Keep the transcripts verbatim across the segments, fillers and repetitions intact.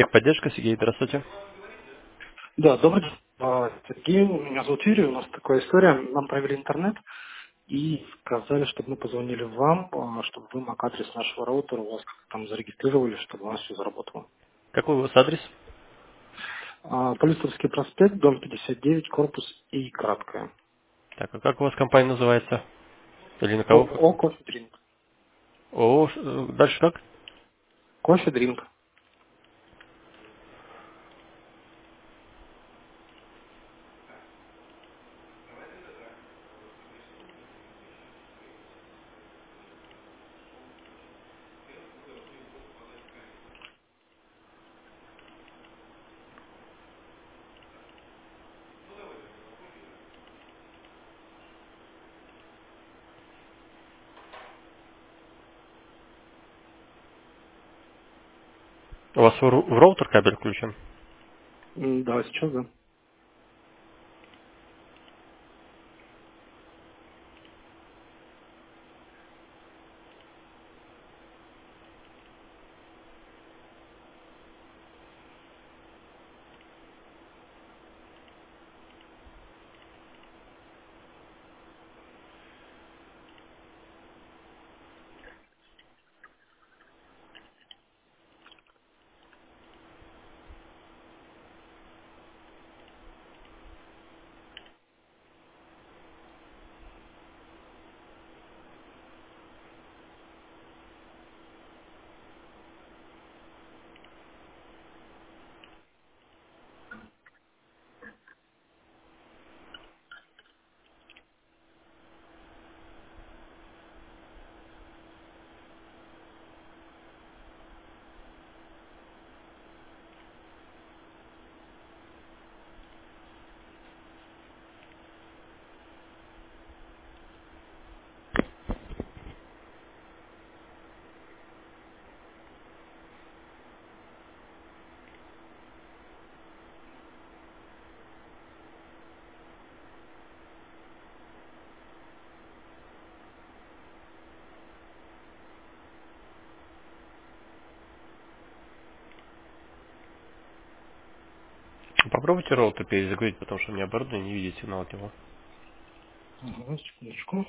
Техподдержка, Сергей, здравствуйте. Да, добрый день. А, Сергей, меня зовут Юрий, у нас такая история. Нам провели интернет и сказали, чтобы мы позвонили вам, а, чтобы вы MAC-адрес нашего роутера у вас там зарегистрировали, чтобы у нас все заработало. Какой у вас адрес? А, Полюстовский проспект, дом пятьдесят девять, корпус И, краткое. Так, а как у вас компания называется? Или на кого? ООО «Кофе Дринк». О, ш- э, дальше как? «Кофе Дринк». У вас в, ру- в роутер кабель включен? М, Да, сейчас да. Попробуйте роутер перезагрузить, потому что у меня оборудование не видит сигнал от него. Ага, секундочку.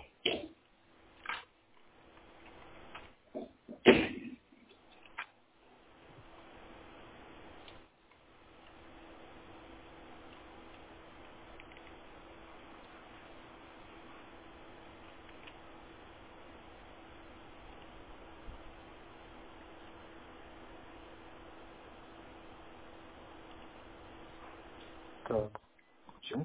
Так, всё.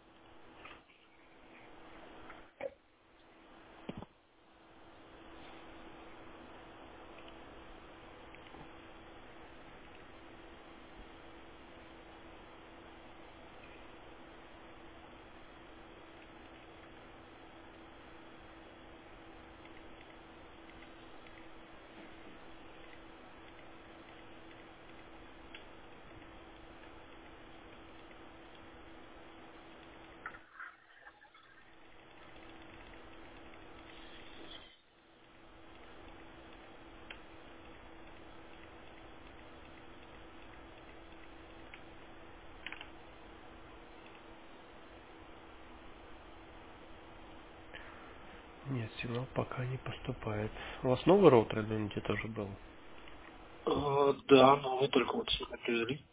Нет, сигнал пока не поступает. У вас новый роутер или где тоже был? Э, Да, но вы только вот сегодня привели.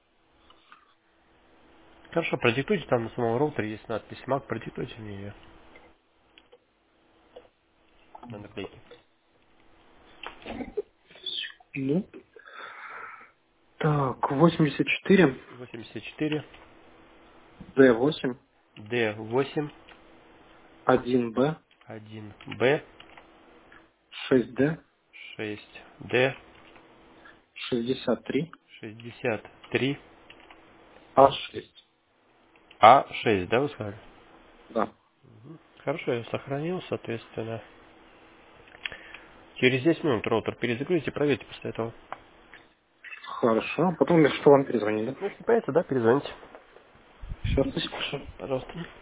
Хорошо, продиктуйте, там на самом роутере есть надпись Mac, продиктуйте мне ее на наклейке. Ну, так, восемьдесят четыре, восемьдесят четыре, Д восемь, Д восемь, один Б, один Б, шесть Д, шесть Д, шестьдесят три, шестьдесят три, А шесть. А шесть, да, вы сказали? Да. Хорошо, я сохранил, соответственно. Через десять минут роутер перезагрузите, проверьте после этого. Хорошо. Потом я что вам перезвонили. Ну, если появится, да, перезвоните. Все, спасибо большое. Пожалуйста.